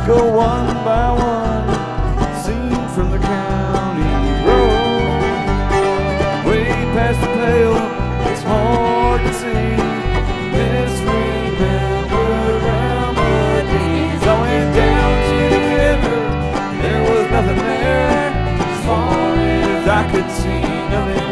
go one by one, seen from the county road. Way past the pale, it's hard to see. This ring around the keys. I went down to the river, there was nothing there. As far as I could see, nothing